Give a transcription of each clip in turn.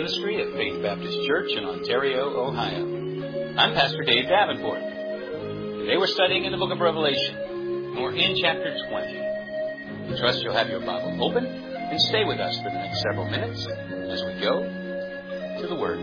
ministry of Faith Baptist Church in Ontario, Ohio. I'm Pastor Dave Davenport. Today we're studying in the book of Revelation, and we're in chapter 20. We trust you'll have your Bible open and stay with us for the next several minutes as we go to the Word.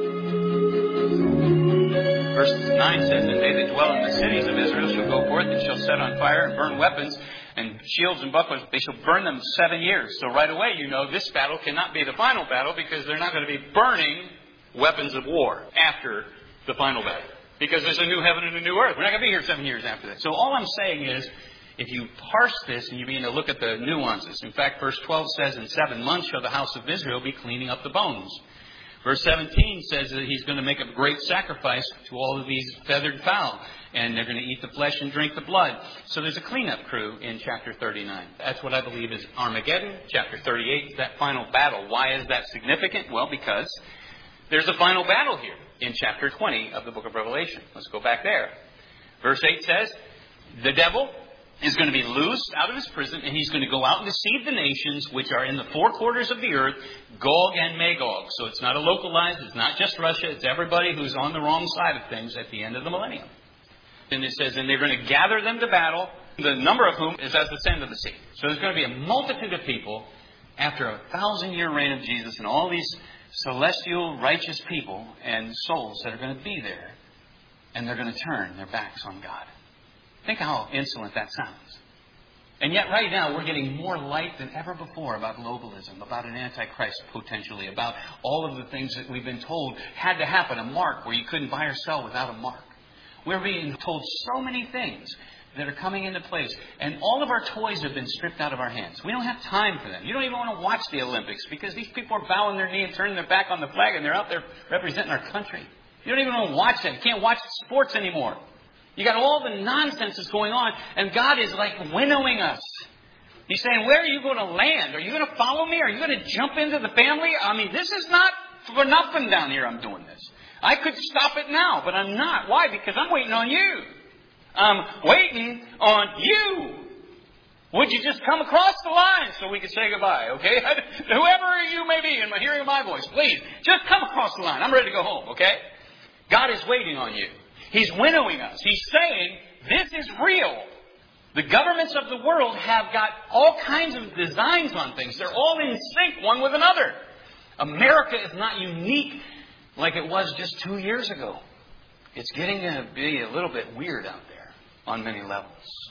Verse 9 says, "And they that dwell in the cities of Israel shall go forth and shall set on fire and burn weapons and shields and bucklers. They shall burn them 7 years." So right away, you know, this battle cannot be the final battle because they're not going to be burning weapons of war after the final battle. Because there's a new heaven and a new earth. We're not going to be here 7 years after that. So all I'm saying is, if you parse this and you begin to look at the nuances. In fact, verse 12 says, "In 7 months shall the house of Israel be cleaning up the bones." Verse 17 says that he's going to make a great sacrifice to all of these feathered fowl. And they're going to eat the flesh and drink the blood. So there's a cleanup crew in chapter 39. That's what I believe is Armageddon. Chapter 38 is that final battle. Why is that significant? Well, because there's a final battle here in chapter 20 of the book of Revelation. Let's go back there. Verse 8 says, the devil is going to be loosed out of his prison, and he's going to go out and deceive the nations which are in the four quarters of the earth, Gog and Magog. So it's not a localized, it's not just Russia, it's everybody who's on the wrong side of things at the end of the millennium. And it says, and they're going to gather them to battle, the number of whom is as the sand of the sea. So there's going to be a multitude of people after a 1,000-year reign of Jesus and all these celestial righteous people and souls that are going to be there. And they're going to turn their backs on God. Think how insolent that sounds. And yet right now we're getting more light than ever before about globalism, about an antichrist potentially, about all of the things that we've been told had to happen, a mark where you couldn't buy or sell without a mark. We're being told so many things that are coming into place. And all of our toys have been stripped out of our hands. We don't have time for them. You don't even want to watch the Olympics because these people are bowing their knee and turning their back on the flag and they're out there representing our country. You don't even want to watch that. You can't watch sports anymore. You got all the nonsense that's going on. And God is like winnowing us. He's saying, where are you going to land? Are you going to follow me? Are you going to jump into the family? I mean, this is not for nothing down here I'm doing this. I could stop it now, but I'm not. Why? Because I'm waiting on you. I'm waiting on you. Would you just come across the line so we could say goodbye, okay? Whoever you may be in the hearing of my voice, please, just come across the line. I'm ready to go home, okay? God is waiting on you. He's winnowing us. He's saying, this is real. The governments of the world have got all kinds of designs on things. They're all in sync one with another. America is not unique like it was just 2 years ago. It's getting to be a little bit weird out there on many levels.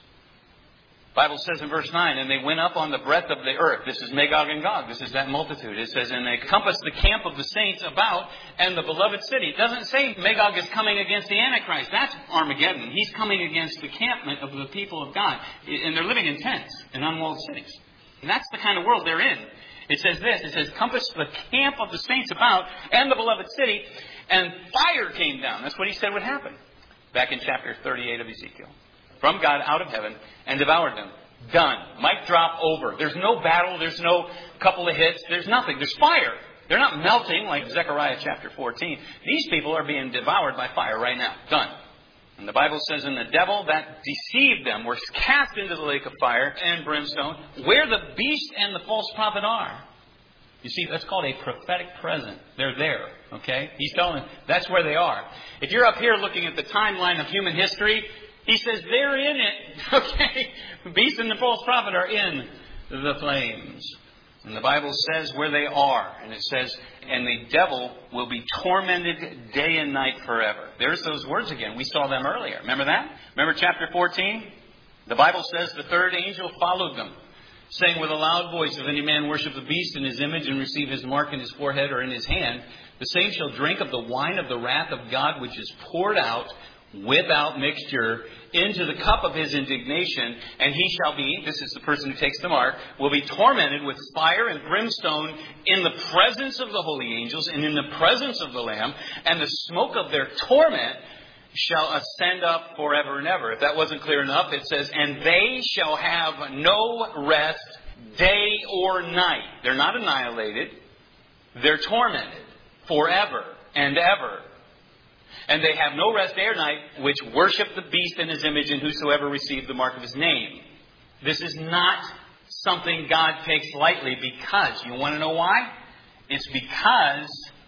The Bible says in verse 9, and they went up on the breadth of the earth. This is Magog and Gog. This is that multitude. It says, and they compassed the camp of the saints about and the beloved city. It doesn't say Magog is coming against the Antichrist. That's Armageddon. He's coming against the campment of the people of God. And they're living in tents in unwalled cities. And that's the kind of world they're in. It says this, it says, compass the camp of the saints about and the beloved city, and fire came down. That's what he said would happen. Back in chapter 38 of Ezekiel. From God out of heaven and devoured them. Done. Mic drop over. There's no battle. There's no couple of hits. There's nothing. There's fire. They're not melting like Zechariah chapter 14. These people are being devoured by fire right now. Done. And the Bible says, and the devil that deceived them were cast into the lake of fire and brimstone, where the beast and the false prophet are. You see, that's called a prophetic present. They're there, okay? He's telling them that's where they are. If you're up here looking at the timeline of human history, he says they're in it, okay? The beast and the false prophet are in the flames. And the Bible says where they are. And it says, and the devil will be tormented day and night forever. There's those words again. We saw them earlier. Remember that? Remember chapter 14? The Bible says the third angel followed them, saying with a loud voice, if any man worship the beast in his image and receive his mark in his forehead or in his hand, the same shall drink of the wine of the wrath of God, which is poured out without mixture into the cup of his indignation, and he shall be, this is the person who takes the mark, will be tormented with fire and brimstone in the presence of the holy angels and in the presence of the Lamb, and the smoke of their torment shall ascend up forever and ever. If that wasn't clear enough, it says, and they shall have no rest day or night. They're not annihilated. They're tormented forever and ever. And they have no rest day or night, which worship the beast in his image and whosoever received the mark of his name. This is not something God takes lightly because, you want to know why? It's because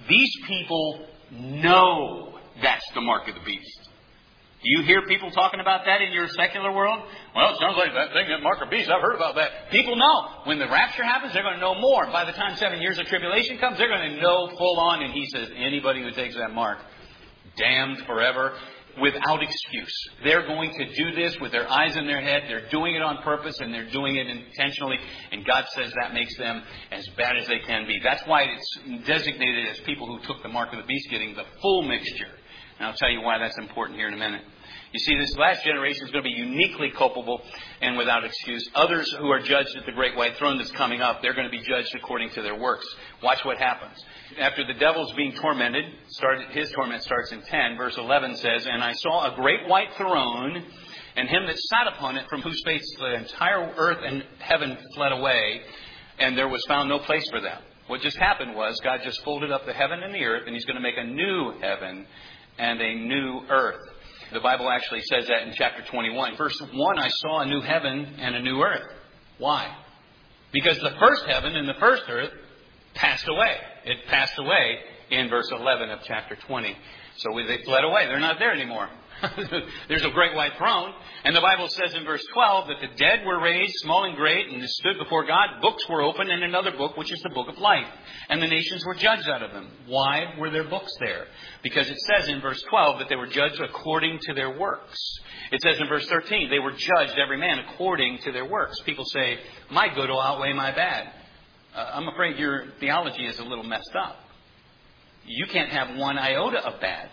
These people know that's the mark of the beast. Do you hear people talking about that in your secular world? Well, it sounds like that thing, that mark of the beast. I've heard about that. People know. When the rapture happens, they're going to know more. By the time 7 years of tribulation comes, they're going to know full on. And he says, anybody who takes that mark, damned forever, without excuse. They're going to do this with their eyes in their head. They're doing it on purpose, and they're doing it intentionally. And God says that makes them as bad as they can be. That's why it's designated as people who took the mark of the beast, getting the full mixture. And I'll tell you why that's important here in a minute. You see, this last generation is going to be uniquely culpable and without excuse. Others who are judged at the great white throne that's coming up, they're going to be judged according to their works. Watch what happens. After the devil's being tormented, his torment starts in 10. Verse 11 says, "And I saw a great white throne, and him that sat upon it, from whose face the entire earth and heaven fled away, and there was found no place for them." What just happened was God just folded up the heaven and the earth, and He's going to make a new heaven and a new earth. The Bible actually says that in chapter 21. Verse 1, "I saw a new heaven and a new earth." Why? Because the first heaven and the first earth passed away. It passed away in verse 11 of chapter 20. So they fled away. They're not there anymore. There's a great white throne. And the Bible says in verse 12 that the dead were raised, small and great, and stood before God. Books were opened, and another book, which is the book of life. And the nations were judged out of them. Why were there books there? Because it says in verse 12 that they were judged according to their works. It says in verse 13, they were judged, every man, according to their works. People say, my good will outweigh my bad. I'm afraid your theology is a little messed up. You can't have one iota of bad.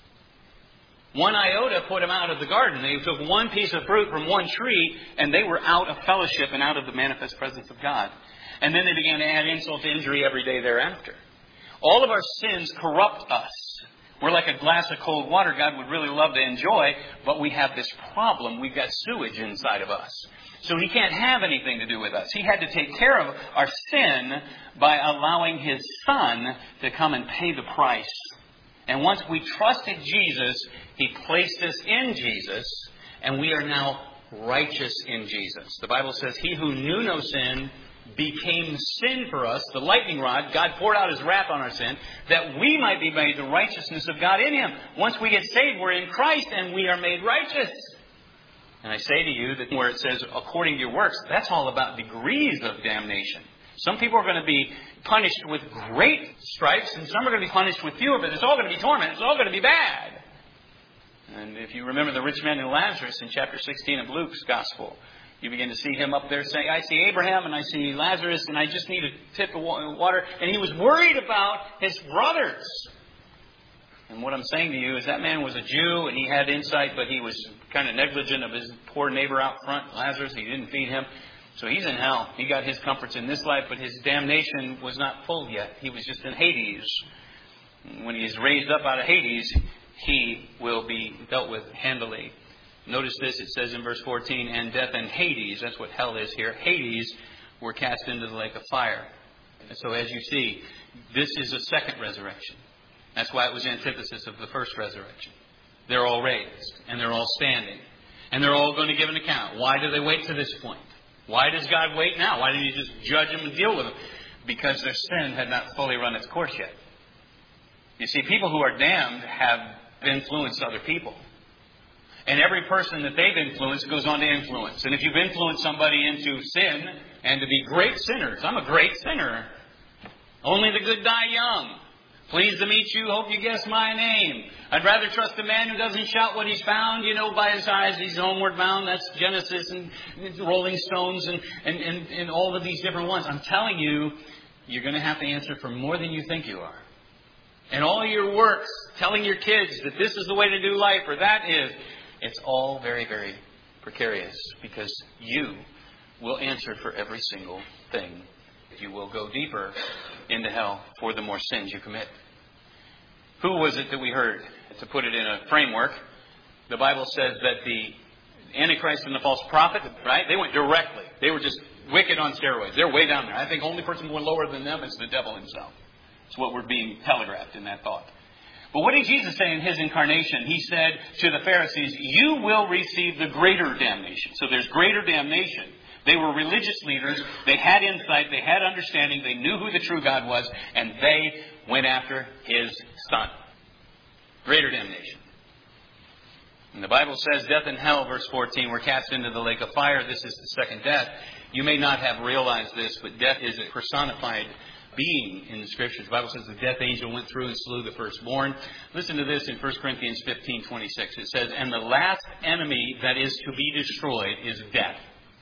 One iota put them out of the garden. They took one piece of fruit from one tree, and they were out of fellowship and out of the manifest presence of God. And then they began to add insult to injury every day thereafter. All of our sins corrupt us. We're like a glass of cold water God would really love to enjoy, but we have this problem. We've got sewage inside of us. So He can't have anything to do with us. He had to take care of our sin by allowing His Son to come and pay the price. And once we trusted Jesus, He placed us in Jesus, and we are now righteous in Jesus. The Bible says, He who knew no sin became sin for us, the lightning rod. God poured out His wrath on our sin, that we might be made the righteousness of God in Him. Once we get saved, we're in Christ, and we are made righteous. And I say to you that where it says, according to your works, that's all about degrees of damnation. Some people are going to be punished with great stripes, and some are going to be punished with fewer, but it's all going to be torment. It's all going to be bad. And if you remember the rich man and Lazarus in chapter 16 of Luke's Gospel, you begin to see him up there saying, I see Abraham and I see Lazarus, and I just need a tip of water. And he was worried about his brothers. And what I'm saying to you is that man was a Jew, and he had insight, but he was kind of negligent of his poor neighbor out front, Lazarus. He didn't feed him. So he's in hell. He got his comforts in this life, but his damnation was not full yet. He was just in Hades. When he's raised up out of Hades, he will be dealt with handily. Notice this, it says in verse 14, and death and Hades, that's what hell is here, Hades were cast into the lake of fire. And so as you see, this is a second resurrection. That's why it was the antithesis of the first resurrection. They're all raised, and they're all standing, and they're all going to give an account. Why do they wait to this point? Why does God wait now? Why didn't He just judge them and deal with them? Because their sin had not fully run its course yet. You see, people who are damned have influenced other people. And every person that they've influenced goes on to influence. And if you've influenced somebody into sin and to be great sinners, I'm a great sinner. Only the good die young. Pleased to meet you. Hope you guess my name. I'd rather trust a man who doesn't shout what he's found. You know, by his eyes, he's homeward bound. That's Genesis and Rolling Stones and all of these different ones. I'm telling you, you're going to have to answer for more than you think you are. And all your works, telling your kids that this is the way to do life or that is, it's all very, very precarious, because you will answer for every single thing. You will go deeper into hell for the more sins you commit. Who was it that we heard? To put it in a framework, the Bible says that the Antichrist and the false prophet, right? They went directly. They were just wicked on steroids. They're way down there. I think the only person more lower than them is the devil himself. It's what we're being telegraphed in that thought. But what did Jesus say in His incarnation? He said to the Pharisees, you will receive the greater damnation. So there's greater damnation. They were religious leaders. They had insight. They had understanding. They knew who the true God was. And they went after His Son. Greater damnation. And the Bible says, death and hell, verse 14, were cast into the lake of fire. This is the second death. You may not have realized this, but death is a personified being in the Scriptures. The Bible says the death angel went through and slew the firstborn. Listen to this in 1 Corinthians 15:26. It says, and the last enemy that is to be destroyed is death.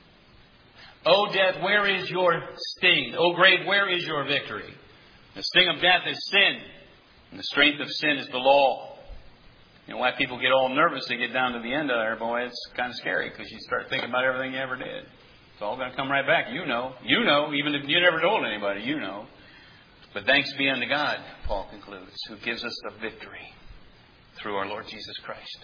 O death, where is your sting? O grave, where is your victory? The sting of death is sin, and the strength of sin is the law. You know why people get all nervous to get down to the end of there, boy? It's kind of scary because you start thinking about everything you ever did. It's all going to come right back. You know, even if you never told anybody, you know. But thanks be unto God, Paul concludes, who gives us the victory through our Lord Jesus Christ.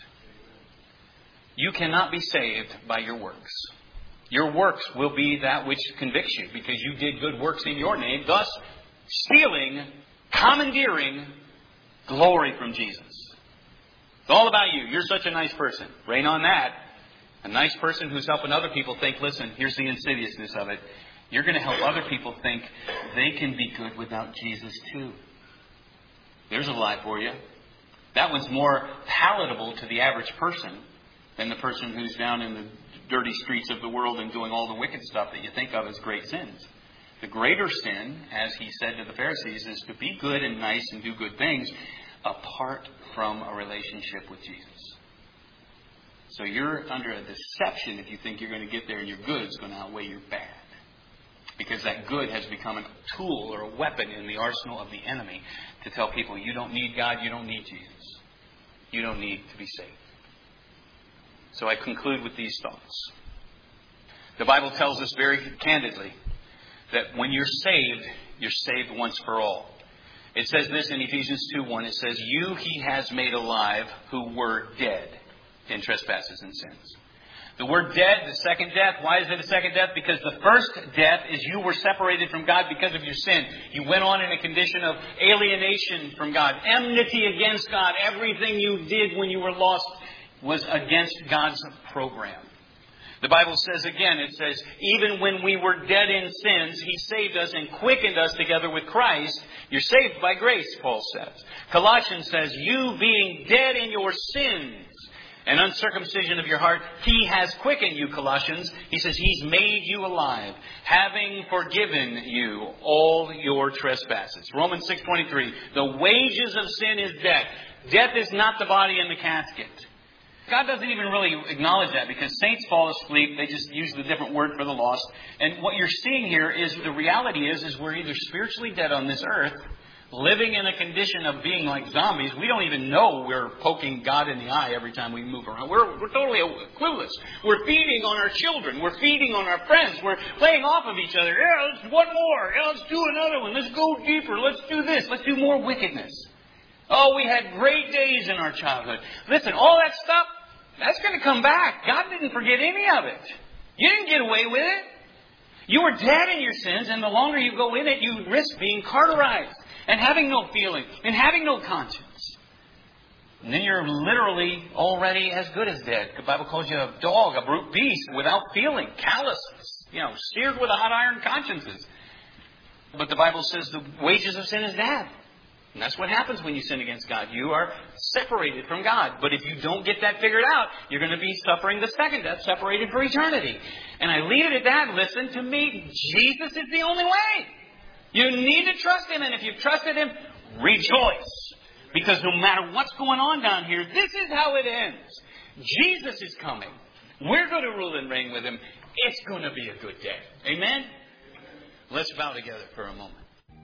You cannot be saved by your works. Your works will be that which convicts you because you did good works in your name, thus stealing, commandeering glory from Jesus. It's all about you. You're such a nice person. Rain on that. A nice person who's helping other people think, listen, here's the insidiousness of it. You're going to help other people think they can be good without Jesus too. There's a lie for you. That one's more palatable to the average person than the person who's down in the dirty streets of the world and doing all the wicked stuff that you think of as great sins. The greater sin, as he said to the Pharisees, is to be good and nice and do good things apart from a relationship with Jesus. So you're under a deception if you think you're going to get there and your good's going to outweigh your bad. Because that good has become a tool or a weapon in the arsenal of the enemy to tell people you don't need God, you don't need Jesus. You don't need to be saved. So I conclude with these thoughts. The Bible tells us very candidly that when you're saved once for all. It says this in Ephesians 2:1. It says, you He has made alive who were dead in trespasses and sins. The word dead, the second death. Why is it a second death? Because the first death is you were separated from God because of your sin. You went on in a condition of alienation from God, enmity against God. Everything you did when you were lost was against God's program. The Bible says again, it says, even when we were dead in sins, He saved us and quickened us together with Christ. You're saved by grace, Paul says. Colossians says, you being dead in your sins and uncircumcision of your heart, He has quickened you, Colossians. He says He's made you alive, having forgiven you all your trespasses. Romans 6:23, the wages of sin is death. Death is not the body in the casket. God doesn't even really acknowledge that because saints fall asleep. They just use the different word for the lost. And what you're seeing here is the reality is we're either spiritually dead on this earth, living in a condition of being like zombies. We don't even know we're poking God in the eye every time we move around. We're totally clueless. We're feeding on our children. We're feeding on our friends. We're playing off of each other. Yeah, let's one more. Yeah, let's do another one. Let's go deeper. Let's do this. Let's do more wickedness. Oh, we had great days in our childhood. Listen, all that stuff, that's going to come back. God didn't forget any of it. You didn't get away with it. You were dead in your sins, and the longer you go in it, you risk being carterized and having no feeling and having no conscience. And then you're literally already as good as dead. The Bible calls you a dog, a brute beast, without feeling, callous, seared with a hot iron consciences. But the Bible says the wages of sin is death. And that's what happens when you sin against God. You are separated from God. But if you don't get that figured out, you're going to be suffering the second death, separated for eternity. And I leave it at that. Listen to me. Jesus is the only way. You need to trust Him. And if you've trusted Him, rejoice. Because no matter what's going on down here, this is how it ends. Jesus is coming. We're going to rule and reign with Him. It's going to be a good day. Amen? Let's bow together for a moment.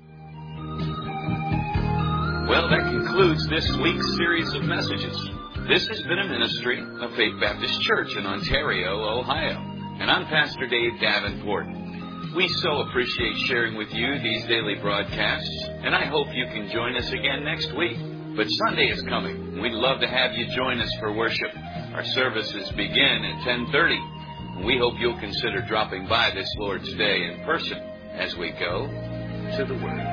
Well, that concludes this week's series of messages. This has been a ministry of Faith Baptist Church in Ontario, Ohio. And I'm Pastor Dave Davenport. We so appreciate sharing with you these daily broadcasts, and I hope you can join us again next week. But Sunday is coming. We'd love to have you join us for worship. Our services begin at 10:30. We hope you'll consider dropping by this Lord's Day in person as we go to the Word.